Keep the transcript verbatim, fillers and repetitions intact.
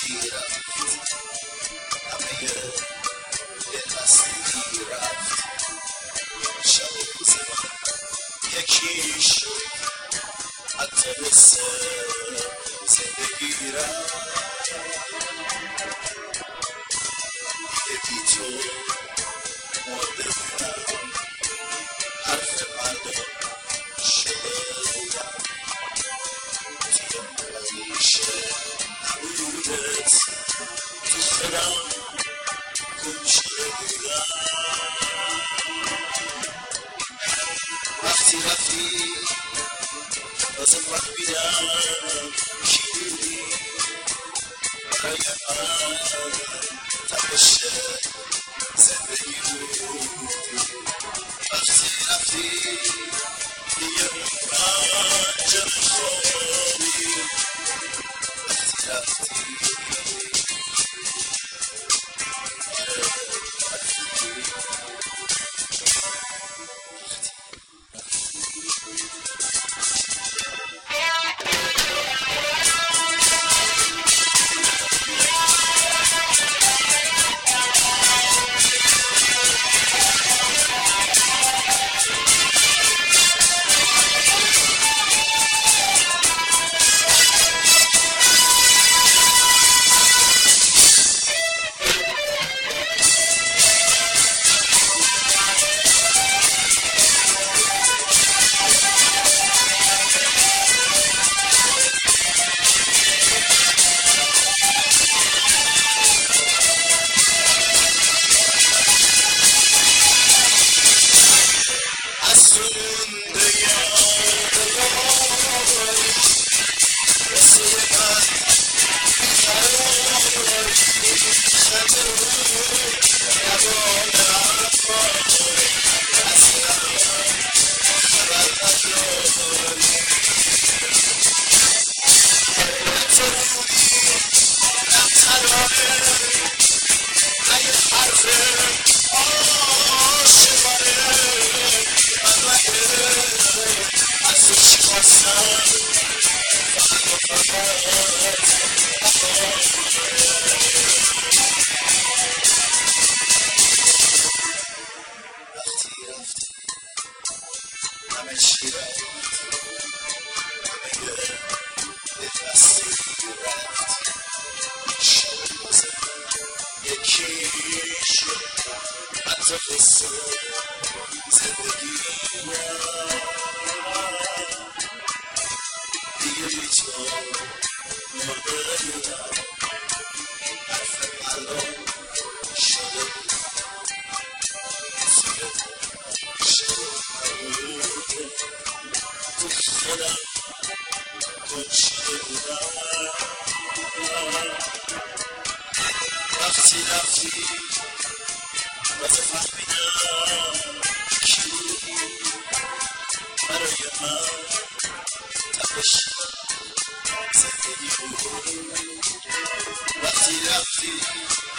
کی رفت همه دلبستگی رفت شب و روز من یکی شد حتی حس زندگی رفت دیگه بی تو مرده بودم حرف مردم شده بودم توی همیشه نبودت تو خودم گم شده بودم وقتی رفتی واسه فهمیدم کی بودی برای من تپش زندگی بودی وقتی رفتی دیگه من جمع خوابی وقتی رفتی همه چی رفت همه دلبستگی رفت شب و روز یکی شد حتی قصه زندگی رفت دیگه بی تو مرده بودم حرف مردم شده تو خودم گم شده بودم وقتی رفتی واسه فهمیدم کی بودی برای من تپش زندگی بود وقتی رفتی